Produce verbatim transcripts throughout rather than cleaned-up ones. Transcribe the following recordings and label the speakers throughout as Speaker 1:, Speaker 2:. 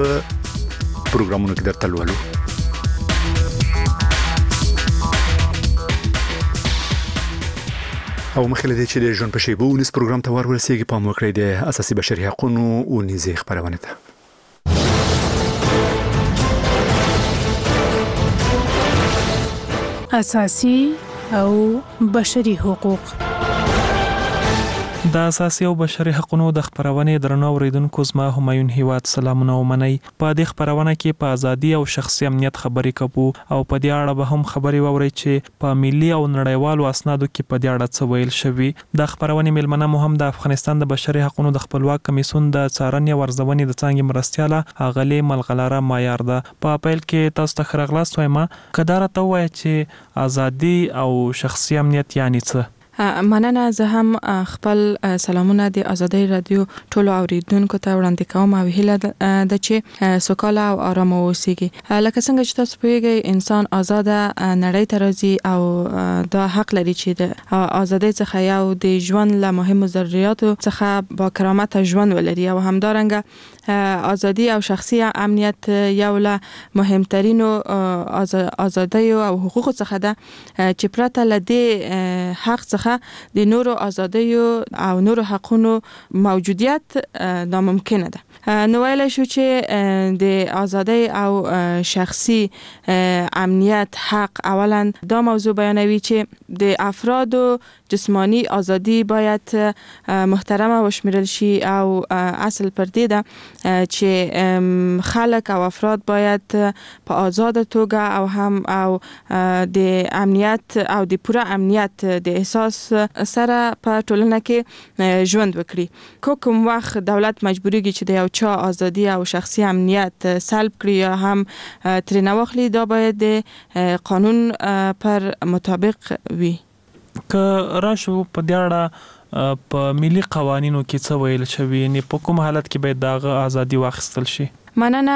Speaker 1: پروګرامونو کې درته لولو. او مخکې دې چې د ژوند په شیبو ونیس پروګرام ته ورورسېږي پام وکړئ د اساسي بشري حقوقو ونیزې خبرونه ته.
Speaker 2: اساسي او بشري حقوق.
Speaker 3: د اساسي او بشري حقوقو د خبرونې درنو اوریدونکو زما همایون هیواد سلامونه ومنئ. په دې خبرونه کې په ازادي او شخصي امنیت خبرې کوو او په دې اړه به هم خبرې ووري چې په ملي او نړیوالو اسنادو کې په دې اړه څه ویل شوی. د خبرونې ملمنه مهم د افغانستان د بشري حقوقو د خپلواک کمیسیون د څارنې او ارزونې د څنګه مرستياله اغلی ملغلره معیار ده. په اپیل کې تاسو ته خرغلاس وایم کدار ته وایي چې ازادي او شخصي امنیت یعنی څه.
Speaker 4: مننه. زه هم خپل سلامونه د آزادۍ رادیو ټولو اوریدونکو ته وړاندې کوم او هیله ده چې سوکاله او آرام اوسئ. لکه څنګه چې تاسو پوهیږئ انسان آزاد نړۍ ته راځي او دا حق لري چې د آزادۍ څخه یو د ژوند له مهمو ضرورتو څخه با کرامت ژوند ولري او همدارنګه آزادي او شخصي امنیت یو له مهمترینو آزادۍ او حقوقو څخه ده چې پرته له دې حق څخه د نورو آزادیو او نورو حقونو موجودیت ناممکنه ده. نو ویل شو چې د آزادۍ او شخصي امنیت حق اولا دا موضوع بیانوي چې د افرادو جسمانی آزادی باید محترمه وشمیرل شي او اصل پر دې ده چې خلک او افراد باید په آزاد توګه او هم او د امنیت او د پوره امنیت د احساس سره په ټولنه کې ژوند وکړي. کوم وخت دولت مجبوریږي چې د یو چا آزادي او شخصي امنیت سلب کړي یا هم ترې واخلي دا باید د قانون پر مطابق وي.
Speaker 3: که راشو په دې اړه په ملي قوانینو کې څه ویل شوی نه په کوم حالت کې باید دغه ازادي واخیستل شي.
Speaker 4: مننه.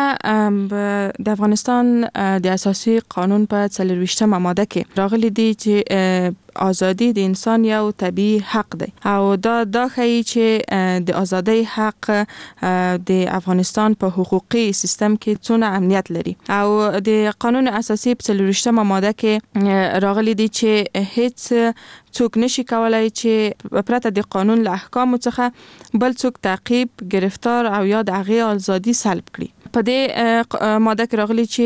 Speaker 4: د افغانستان د اساسي قانون په څلور ویشتمه ماده کې راغلي دي چې آزادي د انسان یو طبيعي حق دی او دا دا ښیي چې د آزادۍ حق د افغانستان په حقوقي سیستم کې څونه اهمیت لري او د قانون اساسي په څلور ویشتمه ماده کې راغلي دي چې هیڅ څوک نشي کولای چې پرته د قانون له احکامو څخه بل څوک تعقیب، گرفتار او یا د هغې ازادي سلب کړي. په دې ماده کې راغلي چې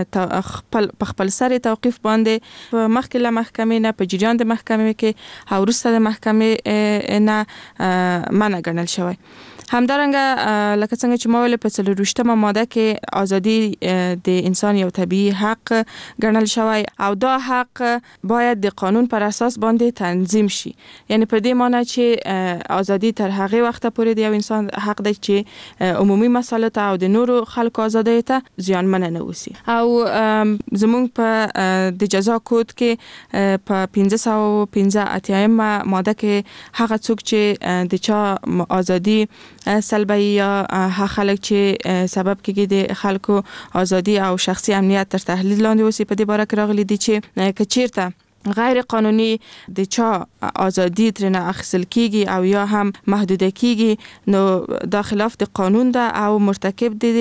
Speaker 4: خپل خپل سره توقيف باندې مخکې له محکمې نه په جریان د محکمې کې او وروسته د محکمې نه منع ګڼل شوی. همدارنګه لکه څنګه چې ما ویل په څلور ویشتمه ماده کې ازادي د انسان یو طبيعي حق ګڼل شوی او دا حق باید د قانون پر اساس باندې تنظیم شي. یعنی په دې معنی چې ازادي تر هغه وخت پورې د یو انسان حق دی چې عمومي مسالې ته او د نورو خلکو ازادۍ ته زیانمن نه وسی. او زموږ په د جزا کود کې په پنځه سوه پنځه اتیایم ماده کې هغه څوک چې د چا ازادي سلبي یا خلک چې سبب کېږي د خلکو ازادي او شخصي امنیت تر تحلیل لاندې وسی په دې باره کې راغلي دي چې کچیرته غیر قانوني د چا ازادي ترنه اخیستل کیږي او یا هم محدود کیږي نو دا خلاف د قانون ده او مرتکب د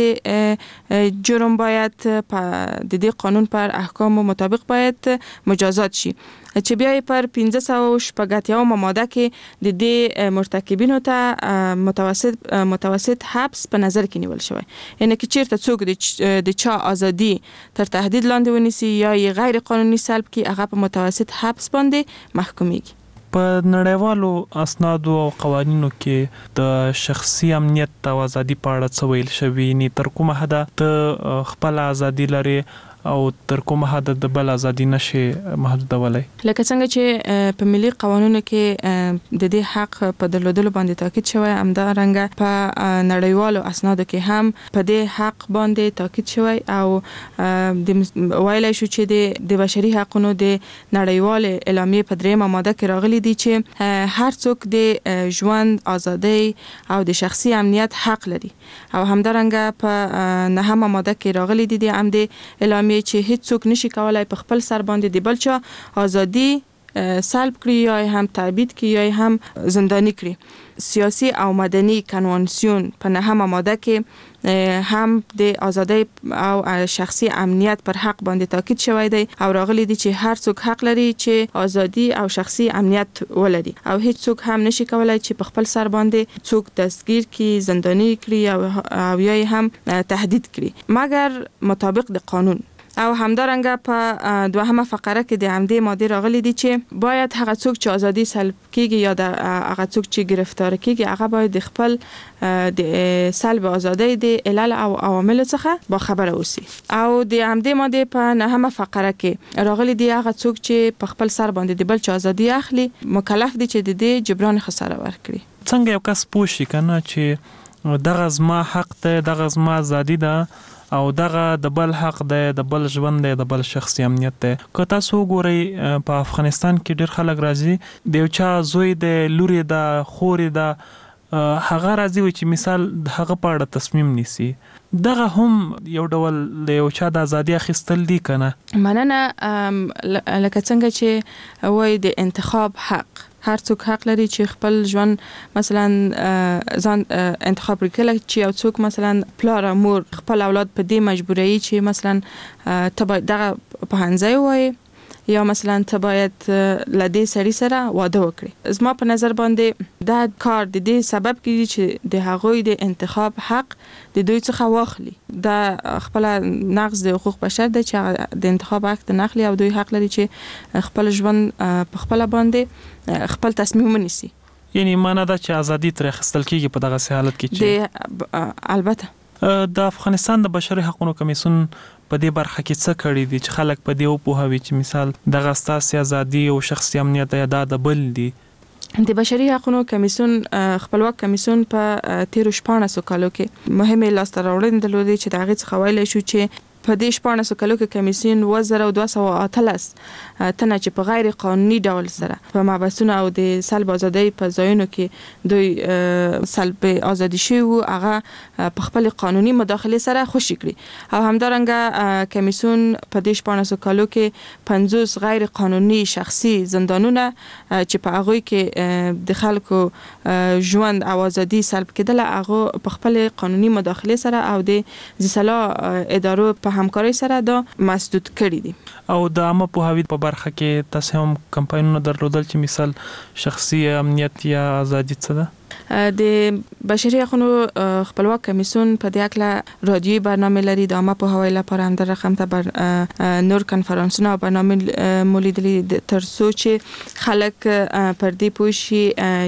Speaker 4: جرم باید د دې قانون پر احکام مطابق باید مجازات شي. چې بیا پر پنځه سوه شپږ اتیایم ماده کې د دې مرتکبینو ته متوسط متوسط حبس په نظر کې نیول شوی. یعنی چې چیرته څوک د چا ازادي تر تهدید لاندې ونیسي یا غیر قانوني سلب کی هغه په متوسط حبس باندې محکومیږي.
Speaker 3: په نړیوالو اسنادو او قوانینو کې د شخصي امنیت او ازادي په اړه څه ویل شوی نه تر کومه حد ته خپل ازادي لري او تر کومه حد د بل ازادي نشي محدودولای.
Speaker 4: لکه څنګه چې په ملي قوانینو کې د دې حق په درلودلو باندې تاکید شوی همدارنګه په نړیوالو اسنادو کې هم په دې حق باندې تاکید شوی او د ویلای شو چې د بشري حقوقو د نړیوال اعلامیه په دریمه ماده کې راغلي دي چې هر څوک د ژوند ازادي او د شخصي امنیت حق لري او همدارنګه په نهمه ماده کې راغلي دي د هم د اعلامیه چې هیڅ څوک نشي کولای په خپل سر باندې د بل چا ازادي سلب کړي یا هم تبعید کړي یا هم زندانی کړي. سیاسی او مدني کنوانسیون په نهمه ماده کې هم د آزادی او شخصي امنیت پر حق باندې تاکید شوی دی او راغلی دی چې هر څوک حق لري چې آزادی او شخصي امنیت ولري او هیڅ څوک هم نشي کولای چې په خپل سر باندې څوک دستگیر کړي، زندانی کړي او یا هم تهدید کړي مګر مطابق د قانون. او همدارنګه په دوهمه فقره کې د همدې ماده راغلي دي چې باید هغه څوک چې ازادي سلب کیږي یا د هغه څوک چې گرفتار کیږي هغه باید د خپل د سلب ازادي د علل او عوامل څخه با خبره اوسي. او د همدې ماده په نهمه فقره کې راغلي دي هغه څوک چې په خپل سر باندې د بل چا ازادي اخلي مکلف دي چې د دې جبران خساره ورکړي.
Speaker 3: څنګه یو کس پوښي کنه چې دغه زما حق ته، دغه زما ازادي ده او دغه د بل حق ده، د بل ژوند ده، د بل شخصي امنیت ده. که تاسو ګورئ په افغانستان کې ډېر خلک راځي د یو چا زوی ده، لوري ده، خوري ده، هغه راځي وي چې مثال هغه په اړه تصمیم نیسي. دغه هم یو ډول د یو چا د ازادي اخیستل دي کنه.
Speaker 4: مننه. لکه څنګه چې وای د انتخاب حق، هر څوک حق لري چې خپل ژوند مثلا ځان انتخاب وکړي چې یو څوک مثلا پلار مور خپل اولاد په دې مجبوري چې مثلا ته باید دغه پهنځي وای یا مثلا ته باید لدې سړي سره واده وکړي. زما په نظر باندې دا کار د دې سبب کیږي چې د هغوی د انتخاب حق د دوی څخه واخلي. دا خپل نقض د حقوق بشر دی چې د انتخاب حق د نخلي او دوی حق لري چې خپل ژوند په خپل باندې خپل تصمیم ونیسي.
Speaker 3: یعنی معنا دا چې ازادي تر اخیستل کیږي په دغه حالت کې
Speaker 4: چې البته
Speaker 3: د افغانستان د بشري حقوقو کمیسیون په دې برخه کې څه کړی دي چې خلک په دې وپوهوي چې مثال دغه ستاسو ازادي او شخصي امنیت یا د بل دي.
Speaker 4: د بشري حقوقو کمیسیون خپلواک کمیسیون په تیر شپاړسو کالو کې مهمه لاسته راوړنې درلودې چې د هغې څخه ویلی شو چې په دې شپاړسو کالو کې کمیسیون اووه زره دوه سوه اتلس تنه چې په غیر قانوني ډول سره په محبسونو او د سلب ازادۍ په ځایونو کې دوی سلب ازادي شوي وو هغه په خپل قانوني مداخله سره خوشي کړي. او همدارنګه کمیسیون په دې شپاړسو کالو کې پنځوس غیر قانوني شخصي زندانونه چې په هغوی کې د خلکو ژوند او ازادي سلب کېدله هغه په خپل قانوني مداخله سره او د ځلا ادارو په همکاري سره دا مسدود کړی دي.
Speaker 3: او د عامه پوهاوی په برخه کې تاسو هم کمپاینونه درلودل چې مثال شخصي امنیت یا ازادي څه ده؟
Speaker 4: د بشري حقوقو خپلواک کمیسیون په دې اړه رادیوي برنامه لري د عامه پوهاوی لپاره هم د رقم ته بر نور کنفرانسونه او برنامه مولیدلي تر څو چې خلک پر دې پوه شي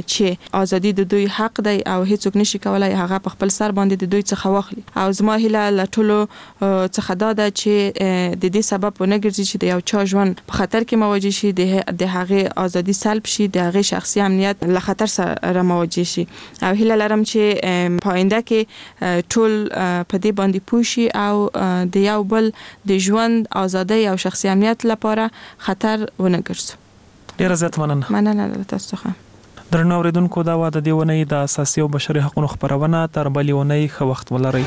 Speaker 4: چې ازادي د دوی حق دی او هیڅوک نشي کولای هغه په خپل سر باندې د دوی څخه واخلي. او زما هیله له ټولو څخه دا ده چې د دې سبب ونه ګرځي چې د یو چا ژوند په خطر کې مواجه شي، د هغې ازادي سلب شي، د هغې شخصي امنیت له خطر سره مواجه شي. او هیله لرم چې په آینده کې ټول په دې باندې پوه شي او د یو بل د ژوند ازادۍ او شخصي امنیت لپاره خطر ونه ګرځي.
Speaker 3: ډیره زیات مننه.
Speaker 4: مننه له تاسو څخه.
Speaker 3: درنو اوریدونکو دا و د دې ونې د اساسي او بشري حقوقو خبرونه تر بلې ونې ښه وخت ولرئ.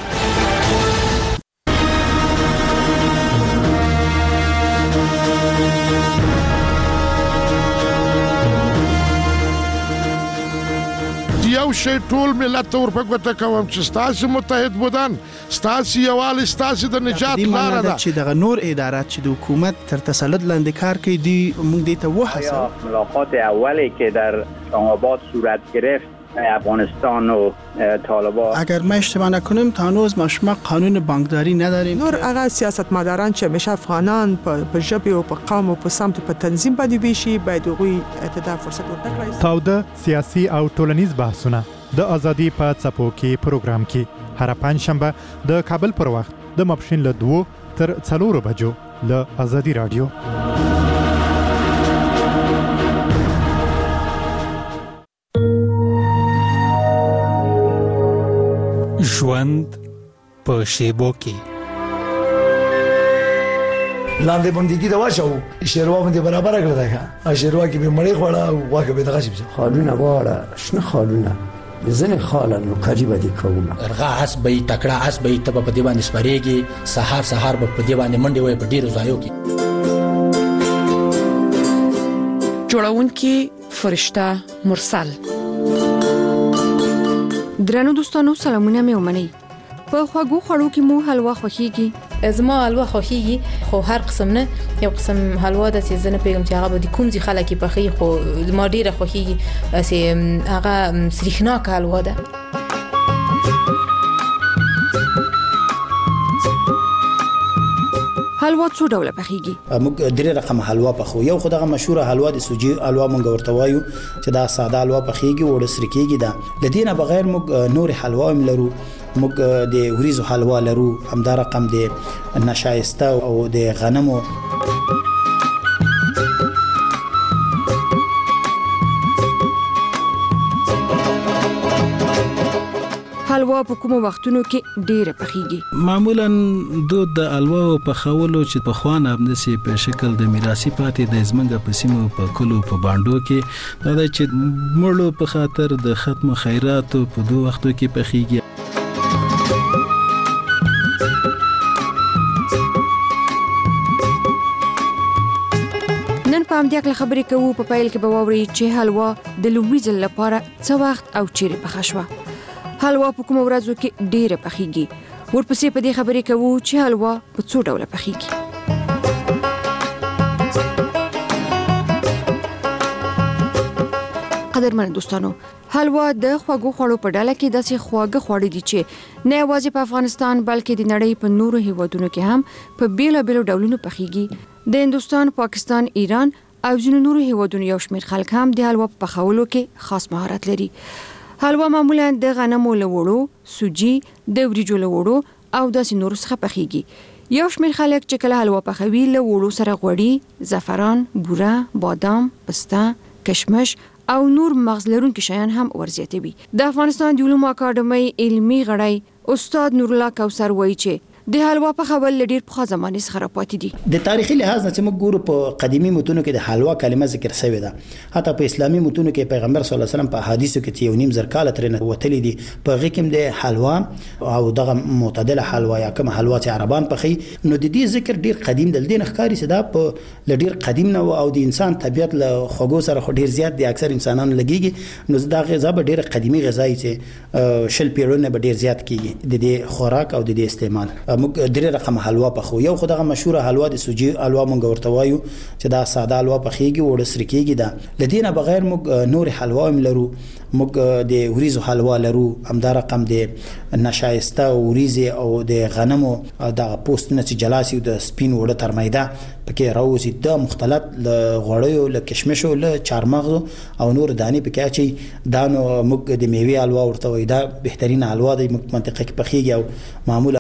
Speaker 5: یو شی ټول ملت ته ورپګوته کوم چې ستاسو متحد بودن، ستاسو یووالی، ستاسو د نجات لاره ده.
Speaker 6: چې دغه نور ادارات چې د حکومت تر تسلط لاندې کار کوي دی موږ دې ته وهڅوو.
Speaker 7: ملاقات اولی که در اسلام‌آباد صورت گرفت افغانستان و طالبان،
Speaker 6: اگر ما اشتباه نکنیم تا هنوز ما شما قانون بانکداری نداریم.
Speaker 8: نور هغه سیاستمداران چې همیشه افغانان په ژبه او په قوم او په سمت په تنظیم باندې ویشي باید هغوی ته فرصت ورکړي.
Speaker 9: تاوده سیاسي او ټولنیز بحثونه د ازادي په څپو کې پروګرام کې هر پنځشنبه د کابل پر وخت د ماپښین له دوه تر څلورو بجو له ازادي رادیو.
Speaker 10: ژوند په شیبو کې
Speaker 11: لاندې بندګي دا واچو شیروا باندې برابر کړل دا ښه شیروا کې به مړې خوړه او واکه به دغه شي
Speaker 12: خالونه واړه شنه خالونه ځنه خالن قریب دي کومه
Speaker 13: ارغا اس به تکړه اس به ته په دې باندې سپریږي سحر سحر په دې باندې منډي وي په ډیرو ځایو کې
Speaker 14: جوړونکي فرشته مرسل.
Speaker 15: درنو دوستانو سلامونه مې ومنئ. په خوږو خوړو کې مو حلوا خوښیږي؟
Speaker 16: زما حلوا خوښیږي، خو هر قسم نه. یو قسم حلوا د څه نه پیغام چې هغه به د کوم ځای خلک په خي، خو ما ډیره خوښیږي چې هغه سریښناک حلوا ده.
Speaker 15: حلوا څو ډوله پخېږي؟
Speaker 13: موږ درې رقم حلوا پخو. یو خو دغه مشهور حلوا د سوجي حلوا مونږ ورته وایو چې دا ساده حلوا پخېږي وړ سره کېږي. دا لدینه بغیر موږ نور حلوا هم لرو. موږ د وریزو حلوا لرو، همدا رقم د نشایسته او د غنمو.
Speaker 15: حلوا په کومو وختونو کې ډیره پخېږي؟
Speaker 6: معمولا دود د حلوا په خولو چې په خوانه همدسي په شکل د میراثي پاتې د زمنګ په سیمو په کلو په باندو کې دا چې مړو په خاطر د ختم خیراتو په دوه وختو کې پخېږي.
Speaker 15: نن په همدې اړه خبرې کوو. په پیل کې به واورئ چې حلوا د لومړي ځل لپاره څه وخت او چیرې پخه شوه. حلوا په کومو ورځو کې ډیره پخېږي. ورپسې په دې خبرې کوو چې حلوا په څو ډوله پخېږي. قدرمن دوستانو، حلوا د خوږو خوړو په ډله کې داسې خواږه خواړه دي چې نه یوازې په افغانستان بلکې د نړۍ په نورو هیوادونو کې هم په بیلابیلو ډولونو پخېږي. د هندوستان، پاکستان، ایران او ځینو نورو هیوادونو یو شمېر خلک هم د حلوا په پخولو کې خاص مهارت لري. حلوا معمولا د غنمو له وړو، سوجي، د وریجو له وړو او داسې نورو څخه پخېږي. یو شمېر خلک چې کله حلوا پخوي له وړو سره غوړي، زعفران، بوره، بادام، پسته، کشمش او نور مغز لرونکي شیان هم ورزیاتوي. د افغانستان د علومو اکاډمۍ علمي غړی استاد نورالله کوثر وایي چې د حلوا پخول ډیر پخوا زمانې څخه راپاتې دي.
Speaker 13: د تاریخي لحاظ نه چې موږ ګورو په قدیمي متونو کې د حلوا کلمه ذکر شوې ده. حتی په اسلامي متونو کې پیغمبر صلی الله علیه وسلم په حدیثو کې یو نیم زر کال ترنه وتلې دي. په هغه کې د حلوا او دغه معتدله حلوا یا کوم حلوا چې عربان پخې، نو د دې ذکر ډیر قدیم د دین ښکاری چې دا په ډیر قدیم نه او د انسان طبيعت له خوګو سره خو ډیر زیات دي. اکثر انسانانو لګيږي، نو دا غذا به ډیر قدیمي غذای چې شل پیرونه به ډیر زیات کیږي د دې خوراک او د دې استعمال. موږ درې رقم حلوا پخو. یو خو دغه مشهور حلوا د سوجي حلوا مونږ ورته وایو چې دا ساده حلوا پخېږي وړ سره کېږي. دا لدینه بغیر موږ نور حلوا هم لرو. موږ د وریزو حلوا لرو، همدا رقم د نشایسته وریزې او د غنمو دغه پوست نه چې جلاسي د سپین وړه تر میده پکې راوځي. د مختلط ل غوړیو، ل کشمشو، ل چارمغزو او نور دانې پکې اچي. دا نو موږ د میوې حلوا ورته وایو. دا بهترین حلوا د منطقه کې پخېږي او معمولا